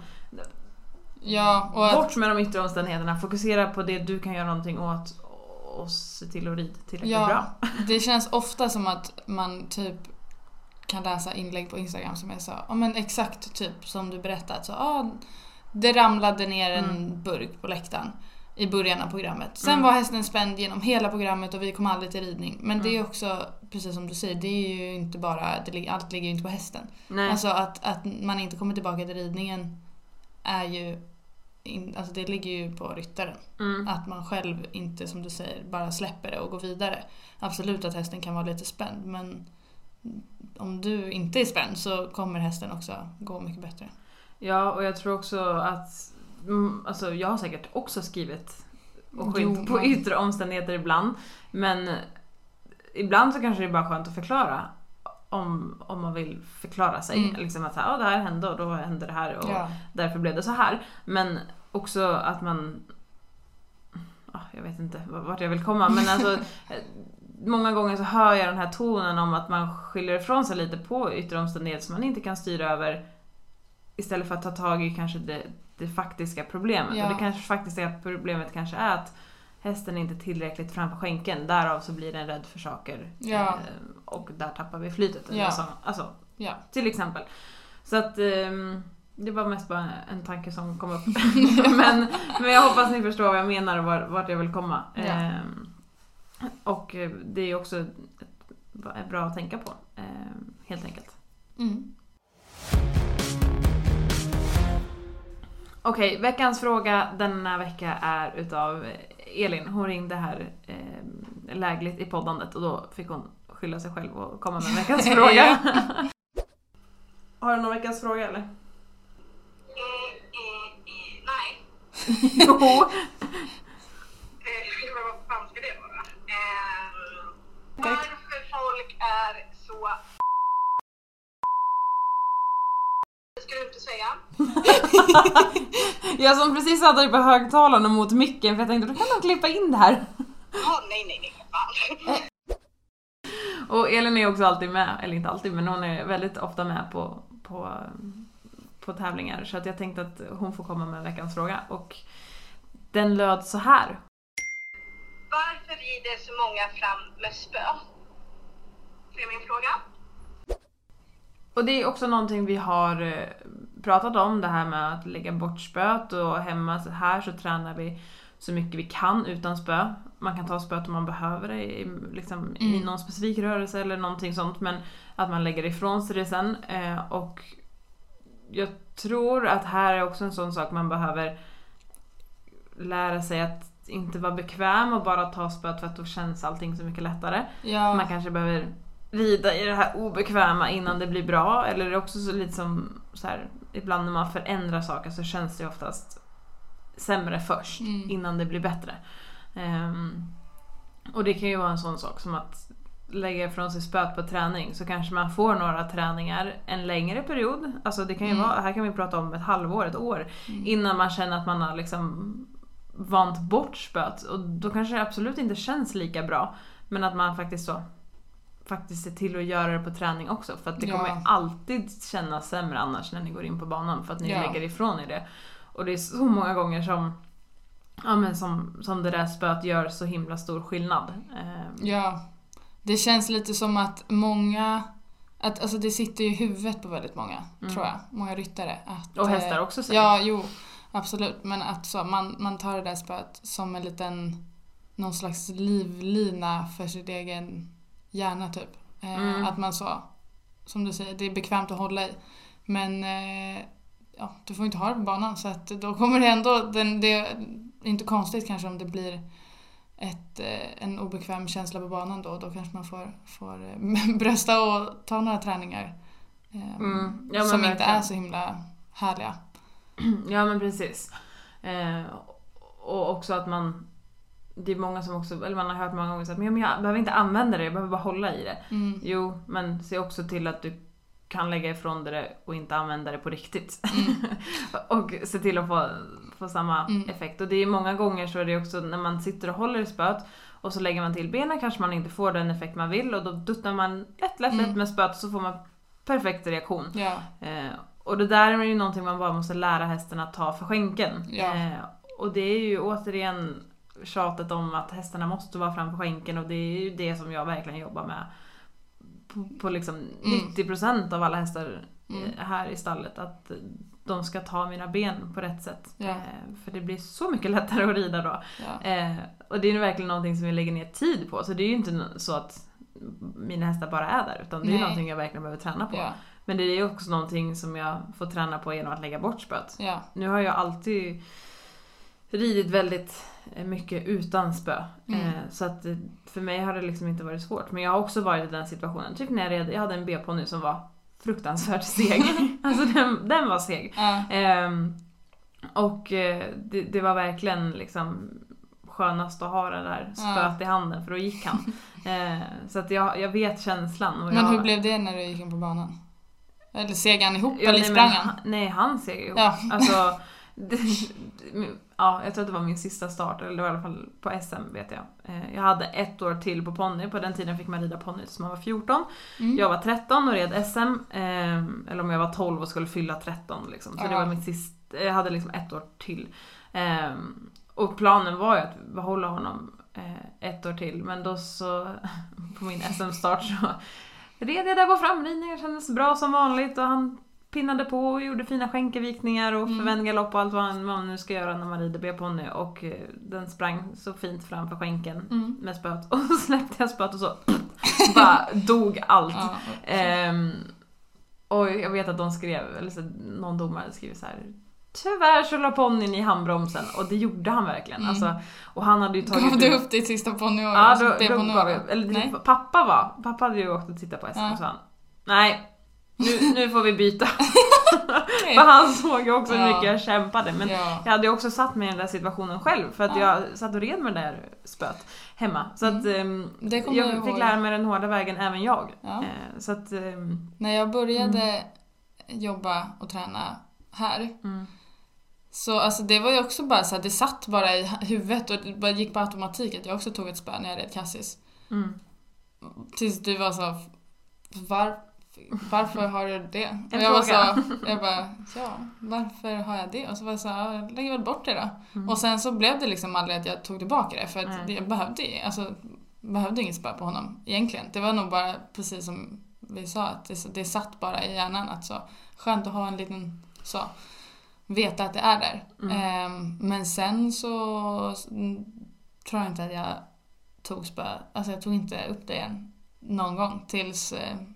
bort med de yttre omständigheterna, fokusera på det du kan göra någonting åt och se till att rida tillräckligt bra. Det känns ofta som att man typ kan läsa inlägg på Instagram som jag sa, men exakt typ som du berättat, så det ramlade ner en burk på läktaren i början av programmet. Sen var hästen spänd genom hela programmet och vi kom aldrig till ridning. Men det är också, precis som du säger, det är ju inte bara, allt ligger ju inte på hästen. Nej. Alltså att man inte kommer tillbaka till ridningen är ju alltså det ligger ju på ryttaren. Att man själv inte, som du säger, bara släpper det och går vidare. Absolut att hästen kan vara lite spänd, men om du inte är spänd så kommer hästen också gå mycket bättre. Ja, och jag tror också att alltså jag har säkert också skrivit och skyllt på yttre omständigheter ibland, men ibland så kanske det är bara skönt att förklara om man vill förklara sig. Liksom att det här hände och då hände det här och därför blev det så här. Men också att man jag vet inte vart jag vill komma, men alltså många gånger så hör jag den här tonen om att man skyller ifrån sig lite på yttre omständigheter som man inte kan styra över, istället för att ta tag i kanske det faktiska problemet. Och det kanske faktiska problemet kanske är att hästen är inte tillräckligt framför skänken, därav så blir den rädd för saker och där tappar vi flytet. Alltså, till exempel. Så att det var mest bara en tanke som kom upp. men jag hoppas ni förstår vad jag menar och vart jag vill komma. Och det är också bra att tänka på, helt enkelt. Okej, veckans fråga denna vecka är utav Elin. Hon ringde här lägligt i poddandet och då fick hon skylla sig själv och komma med veckans fråga. Har du någon veckans fråga eller? Nej. Jo. Vad fan ska det vara? Varför folk är så... Det ska du inte säga. Jag som precis hade på högtalarna mot micken, för jag tänkte då kan man klippa in det här. Nej, fan. Och Elin är också alltid med, eller inte alltid, men hon är väldigt ofta med på tävlingar. Så att jag tänkte att hon får komma med veckans fråga. Och den löd så här. Varför rider så många fram med spö? Det är min fråga. Och det är också någonting vi har pratat om det här med att lägga bort spöet, och hemma så här så tränar vi så mycket vi kan utan spö. Man kan ta spöet om man behöver det i någon specifik rörelse eller någonting sånt, men att man lägger ifrån sig det sen. Och jag tror att här är också en sån sak man behöver lära sig att inte vara bekväm och bara ta spöet, för att då känns allting så mycket lättare. Ja. Man kanske behöver rida i det här obekväma innan det blir bra, eller det är också så lite som så här, ibland när man förändrar saker så känns det oftast sämre först innan det blir bättre. Och det kan ju vara en sån sak som att lägga ifrån sig spöet på träning, så kanske man får några träningar en längre period. Alltså det kan ju vara, här kan vi prata om ett halvår, ett år innan man känner att man har liksom vant bort spöet, och då kanske det absolut inte känns lika bra, men att man faktiskt ser till att göra det på träning också, för att det kommer alltid kännas sämre annars när ni går in på banan, för att ni lägger ifrån er det. Och det är så många gånger som det där spöet gör så himla stor skillnad. Ja, det känns lite som att alltså det sitter i huvudet på väldigt många, tror jag. Många ryttare. Och hästar också säkert. Ja, jo, absolut. Men att så, man tar det där spöet som någon slags livlina för sitt egen hjärna typ. Att man så, som du säger, det är bekvämt att hålla i. Men du får inte ha det på banan, så att då kommer det ändå, det är inte konstigt kanske om det blir en obekväm känsla på banan då kanske man får brösta och ta några träningar som inte är så himla härliga. Ja, men precis. Och också att det är många som också, eller man har hört många gånger så att men jag behöver inte använda det, jag behöver bara hålla i det. Jo, men se också till att du kan lägga ifrån det och inte använda det på riktigt. Och se till att få samma effekt. Och det är många gånger så är det också när man sitter och håller i spöet och så lägger man till benen, kanske man inte får den effekt man vill, och då duttar man lätt med spöet, och så får man perfekt reaktion. Ja. Och det där är ju någonting man bara måste lära hästen att ta för skänken. Ja. Och det är ju återigen tjatet om att hästarna måste vara framför skänken, och det är ju det som jag verkligen jobbar med på liksom 90% av alla hästar här i stallet, att de ska ta mina ben på rätt sätt. För det blir så mycket lättare att rida då. Och det är ju verkligen någonting som vi lägger ner tid på, så det är ju inte så att mina hästar bara är där, utan det är ju någonting jag verkligen behöver träna på. Men det är ju också någonting som jag får träna på genom att lägga bort spöet. Nu har jag alltid ridit väldigt mycket utan spö. Så att för mig har det liksom inte varit svårt. Men jag har också varit i den situationen. Typ när jag hade en B-ponny som var fruktansvärt seg. Alltså den var seg. Och det var verkligen liksom skönast att ha det där spöet i handen, för då gick han. Så att jag vet känslan. Och men hur blev det när du gick in på banan? Eller seg han ihop eller sprang han? Nej, han seg ihop. Alltså jag tror att det var min sista start, eller det var i alla fall på SM, vet jag. Jag hade 1 år till på ponny. På den tiden fick man rida ponny som man var 14. Jag var 13 och red SM, eller om jag var 12 och skulle fylla 13 liksom. Så det var mitt sista, jag hade liksom 1 år till. Och planen var ju att behålla honom 1 år till, men då så på min SM-start så red jag där på framridningen, kändes bra som vanligt, och han pinnade på och gjorde fina skänkevikningar och förvänd galopp och allt vad man nu ska göra när man rider B-ponny, och den sprang så fint framför skänken med spöt, och så släppte jag spöt och så bara dog allt. Och jag vet att de skrev, eller så, någon domare skrev så här: tyvärr så la ponnyn i handbromsen, och det gjorde han verkligen. Alltså, och han hade ju tagit... Gav du upp ditt sista ponnyår? Ja, då gav jag, eller pappa hade ju åkt och tittat på SM och så han: nej, nu får vi byta. För han såg ju också hur mycket jag kämpade. Men jag hade ju också satt mig i den där situationen själv, för att jag satt och red med det där spöt hemma. Så att jag fick lära mig den hårda vägen, även jag. Så att, när jag började jobba och träna här, så alltså, det var ju också bara så här, det satt bara i huvudet och det bara gick på automatik att jag också tog ett spö när jag red Cassis. Tills du var så: varför har du det? Och jag bara, varför har jag det? Och så var jag så här, jag lägger väl bort det då. Och sen så blev det liksom aldrig att jag tog tillbaka det, för att jag behövde inget spö på honom egentligen. Det var nog bara precis som vi sa, att det satt bara i hjärnan, att så skönt att ha en så veta att det är där. Men sen så tror jag inte att jag tog spö. Alltså jag tog inte upp det igen någon gång tills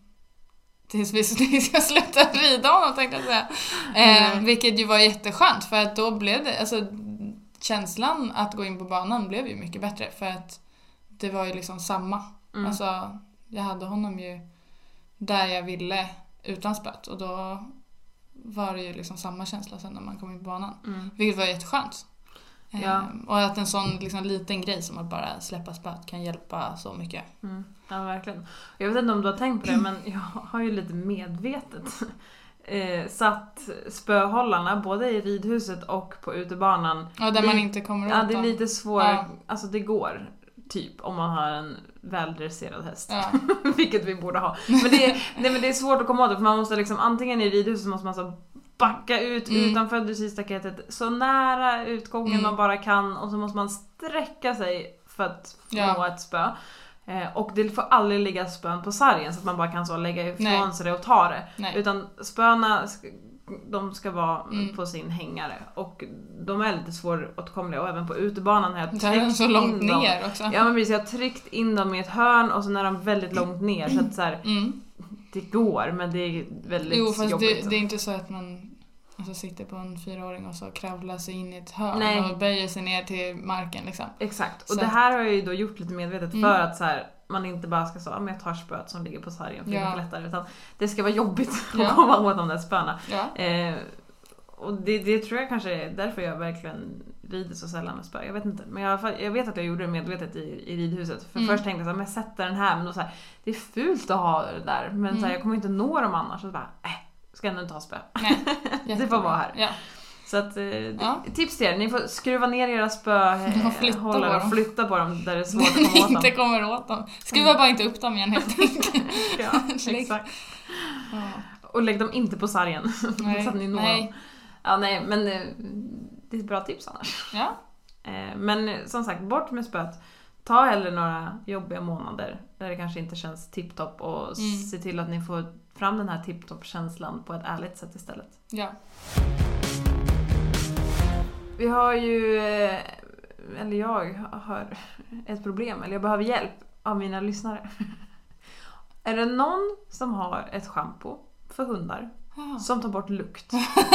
vi ska sluta rida honom, tänkte jag säga. Vilket ju var jätteskönt, för att då blev det, alltså känslan att gå in på banan blev ju mycket bättre, för att det var ju liksom samma. Alltså jag hade honom ju där jag ville utan spött, och då var det ju liksom samma känsla sen när man kom in på banan. Vilket var jätteskönt. Ja. Och att en sån liksom liten grej som att bara släppa spött kan hjälpa så mycket. Ja, verkligen. Jag vet inte om du har tänkt på det, men jag har ju lite medvetet satt spöhållarna både i ridhuset och på utebanan. Ja, där man inte kommer åt dem. Ja, det är lite svårare. Ja. Alltså det går typ om man har en väldresserad häst. Ja. Vilket vi borde ha. Men det är svårt att komma åt det, för man måste liksom, antingen i ridhuset måste man så backa ut utanför dressyrstaketet så nära utgången man bara kan, och så måste man sträcka sig för att nå ett spö. Och det får aldrig ligga spön på sargen så att man bara kan så lägga ifrån sig det och ta det. Utan spöna, de ska vara på sin hängare, och de är lite svåråtkomliga, och även på utebanan har jag tryckt så långt in ner dem. också. Ja, men precis, jag har tryckt in dem i ett hörn, och så är de väldigt långt ner, så att så här, det går, men det är väldigt jobbigt. Det är inte så att man alltså sitter på en 4-åring och så kravlar sig in i ett hörn och böjer sig ner till marken liksom. Exakt, och så det här har jag ju då gjort lite medvetet för att så här, man inte bara ska säga, men jag tar spöet som ligger på sargen för det är lättare, utan det ska vara jobbigt att komma åt de där spöna. Och det tror jag kanske är därför jag verkligen rider så sällan med spö. Jag vet inte, men jag vet att jag gjorde det medvetet i ridhuset. För först tänkte jag så här, men jag sätter den här, men då så här, det är fult att ha det där, men så här, jag kommer inte nå dem annars, så bara ska ändå inte ha spö. Det får vara här. Ja. Så att tips till er, ni får skruva ner era spöhållare och flytta på dem där det är svårt att komma åt dem. Inte kommer åt dem. Skruva bara inte upp dem igen helt enkelt. Ja, exakt. Och lägg dem inte på sargen så att ni når dem. Ja, nej, men det är ett bra tips annars. Ja. Men som sagt, bort med spöet. Ta hellre några jobbiga månader där det kanske inte känns tipptopp, och se till att ni får fram den här tipptopp-känslan på ett ärligt sätt istället. Ja. Vi har ju, eller jag har ett problem, eller jag behöver hjälp av mina lyssnare. Är det någon som har ett shampoo för hundar som tar bort lukt?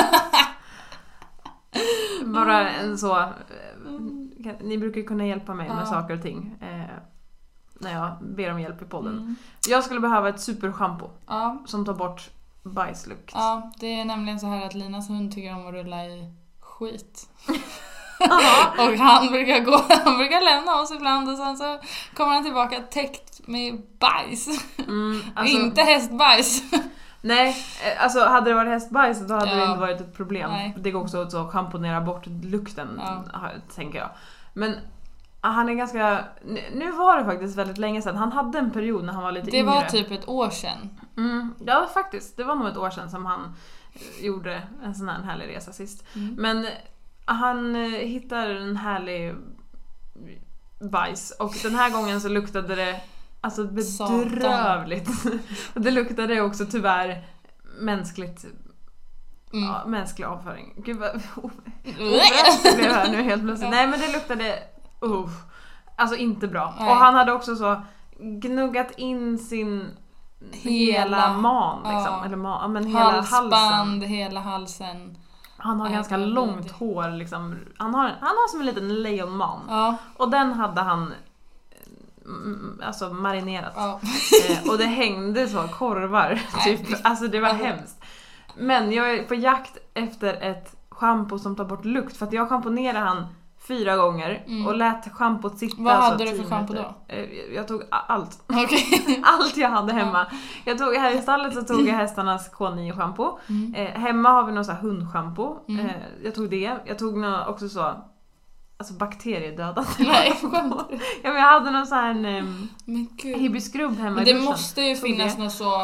Bara en så, ni brukar kunna hjälpa mig med saker och ting när jag ber om hjälp i podden. Jag skulle behöva ett supershampoo som tar bort bajslukt. Ja, det är nämligen så här att Linas hund tycker om att rulla i skit. Och han brukar lämna oss ibland, och sen så kommer han tillbaka täckt med bajs. Alltså, inte hästbajs. Nej, alltså hade det varit hästbajs då hade det inte varit ett problem. Det går också att schamponera bort lukten, tänker jag. Men han är ganska... Nu var det faktiskt väldigt länge sedan. Han hade en period när han var lite yngre. Det var typ ett år sedan. Ja, faktiskt. Det var nog ett år sedan som han gjorde en sån här härlig resa sist. Men han hittar en härlig bajs. Och den här gången så luktade det alltså bedrövligt. Och det luktade också tyvärr mänskligt. Ja, mänsklig avföring. Gud vad det blev här nu helt plötsligt. Nej, men det luktade alltså inte bra. Och han hade också så gnuggat in sin hela man liksom, eller men hela halsen. Hela halsen. Han har ganska långt hår liksom. Han har som en liten lejonman. Och den hade han alltså marinerat. Och det hängde så korvar typ. Alltså det var hemskt. Men jag är på jakt efter ett shampoo som tar bort lukt, för att jag schamponerade han 4 gånger och lät schampot sitta. Vad hade du för shampoo då? Jag tog allt. Okay. Allt jag hade hemma. Jag tog här i stallet så tog jag hästarnas K9-shampoo. Hemma har vi någon så här hundshampoo. Jag tog det. Jag tog också så alltså bakteriedödat. Nej, jag hade någon så här hibiscrubb hemma. Men det måste ju finnas något så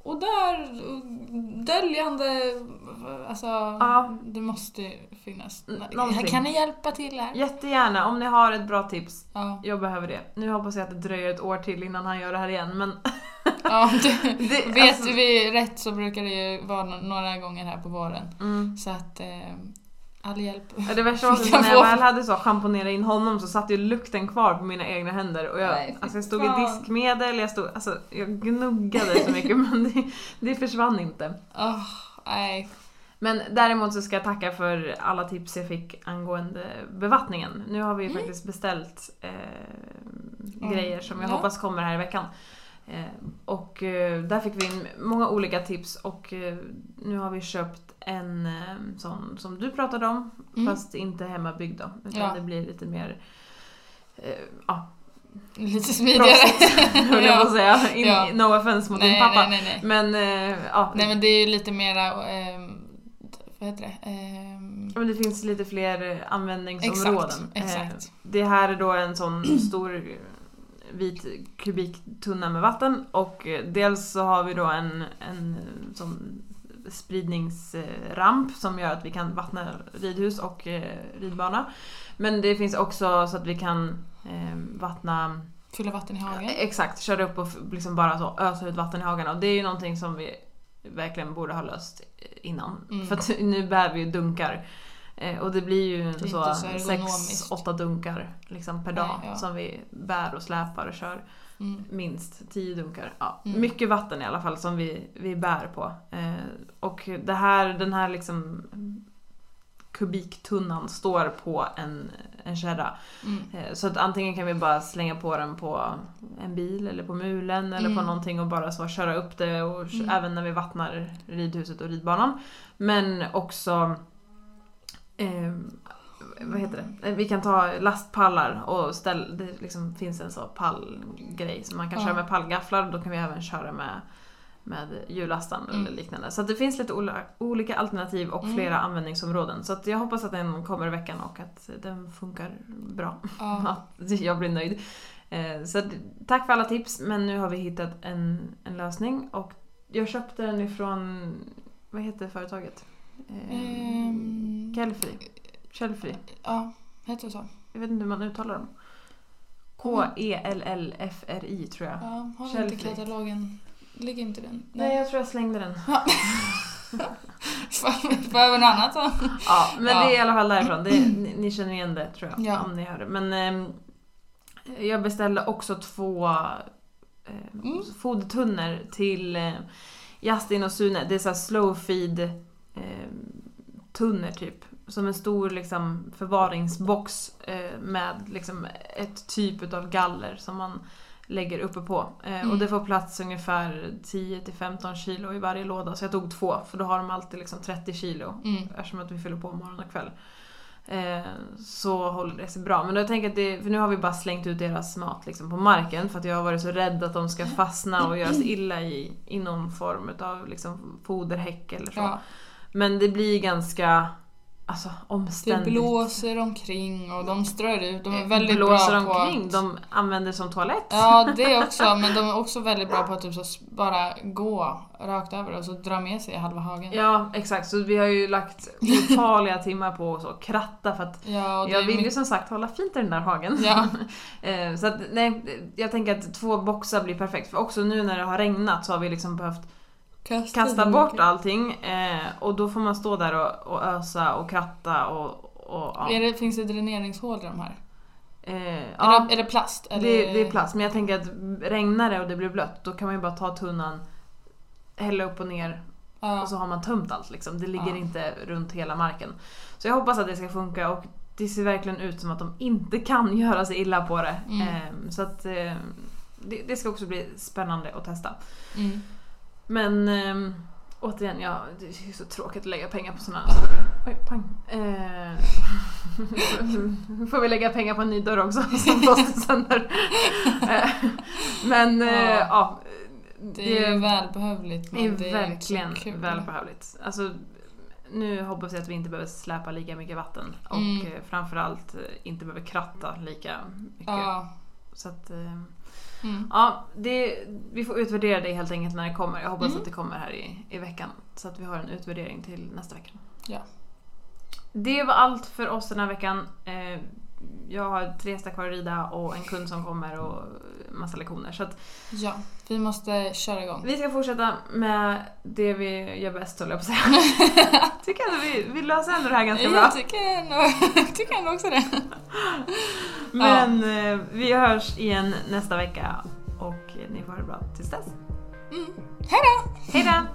Och där, döljande, alltså det måste finnas. Någonting. Kan ni hjälpa till här? Jättegärna, om ni har ett bra tips. Ja. Jag behöver det. Nu hoppas jag att det dröjer ett år till innan han gör det här igen, men... Ja, vet alltså... vi rätt så brukar det ju vara några gånger här på våren. Så att all hjälp. Ja, det värsta var att när jag väl hade så schamponera in honom så satt ju lukten kvar på mina egna händer. Och jag stod i diskmedel, jag gnuggade så mycket, men det försvann inte. Nej. Men däremot så ska jag tacka för alla tips jag fick angående bevattningen. Nu har vi faktiskt beställt grejer som jag hoppas kommer här i veckan. Och där fick vi in många olika tips och nu har vi köpt en sån som du pratade om, fast inte hemmabyggd då, utan det blir lite mer lite smidigare höll jag på att säga. No offense mot din pappa. Nej. Men nej, men det är ju lite mera vad heter det? Men det finns lite fler användningsområden. Exakt. Det här är då en sån stor vit kubiktunna med vatten, och dels så har vi då en sån spridningsramp som gör att vi kan vattna ridhus och ridbana. Men det finns också så att vi kan fylla vatten i hagen. Exakt, köra upp och liksom bara så ösa ut vatten i hagen, och det är ju någonting som vi verkligen borde ha löst innan. För att nu bär vi ju dunkar. Och det blir ju så 6-8 dunkar liksom per dag som vi bär och släpar och kör. Minst 10 dunkar. Mycket vatten i alla fall som vi bär på. Och den här liksom kubiktunnan står på en kärra. Så att antingen kan vi bara slänga på den på en bil eller på mulen eller på någonting och bara så köra upp det, och även när vi vattnar ridhuset och ridbanan. Men också vad heter det? Vi kan ta lastpallar och det liksom finns en så pallgrej som man kan köra med pallgafflar. Då kan vi även köra med hjullastaren eller liknande. Så att det finns lite olika alternativ och flera användningsområden. Så att jag hoppas att den kommer i veckan och att den funkar bra. Att jag blir nöjd. Så att, tack för alla tips, men nu har vi hittat en lösning, och jag köpte den ifrån, vad heter företaget? Källfri. Ja, heter det så? Jag vet inte hur man uttalar dem. KELLFRI tror jag. Ja, har vi inte katalogen? Ligger inte den? Nej, jag tror jag slängde den. Behöver något annat då? Ja, men det är i alla fall därifrån. Ni känner igen det tror jag, om ni hör det. Men jag beställde också 2 fodertunnor till Justin och Sune. Det är så här slow feed tunnor typ. Som en stor liksom förvaringsbox med liksom ett typ av galler som man lägger uppe på. Och det får plats ungefär 10-15 kilo i varje låda. Så jag tog 2, för då har de alltid liksom 30 kilo. Eftersom att vi fyller på morgon och kväll. Så håller det sig bra. Men då tänker jag att för nu har vi bara slängt ut deras mat liksom på marken. För att jag har varit så rädd att de ska fastna och göra sig illa i någon form av liksom foderhäck eller så. Ja. Men det blir ganska omständigt. Det blåser omkring och de strör ut. De är väldigt blåser bra omkring. på att... De använder som toalett. Ja, det också. Men de är också väldigt bra på att typ så bara gå rakt över och så dra med sig halva hagen. Ja, exakt. Så vi har ju lagt otaliga timmar på att kratta. För att jag vill ju som sagt hålla fint i den där hagen. Ja. Så att, nej, jag tänker att 2 boxar blir perfekt. För också nu när det har regnat så har vi liksom behövt kasta bort allting, och då får man stå där och ösa och kratta och Finns det dräneringshål i de här? Är det plast? Eller? Det är plast, men jag tänker att regnar det och det blir blött, då kan man ju bara ta tunnan, hälla upp och ner och så har man tömt allt liksom. Det ligger inte runt hela marken. Så jag hoppas att det ska funka, och det ser verkligen ut som att de inte kan göra sig illa på det. Så att det ska också bli spännande att testa. Men återigen, det är så tråkigt att lägga pengar på såna här saker. Oj, pang. Får vi lägga pengar på en ny dörr också som blåste sönder. Men det är välbehövligt. Men det är verkligen välbehövligt. Alltså, nu hoppas jag att vi inte behöver släpa lika mycket vatten. Och framförallt inte behöver kratta lika mycket. Så att... Ja, vi får utvärdera det helt enkelt när det kommer. Jag hoppas att det kommer här i veckan. Så att vi har en utvärdering till nästa vecka. Ja. Det var allt för oss den här veckan. Jag har 3 hästar kvar att rida och en kund som kommer och massa lektioner. Så att Ja, vi måste köra igång. vi ska fortsätta med det vi gör bäst, håller jag på att säga. Tycker att vi löser ändå det här ganska bra. Jag tycker ändå också det. Men vi hörs igen nästa vecka och ni får ha det bra tills dess. Hej då! Hej då!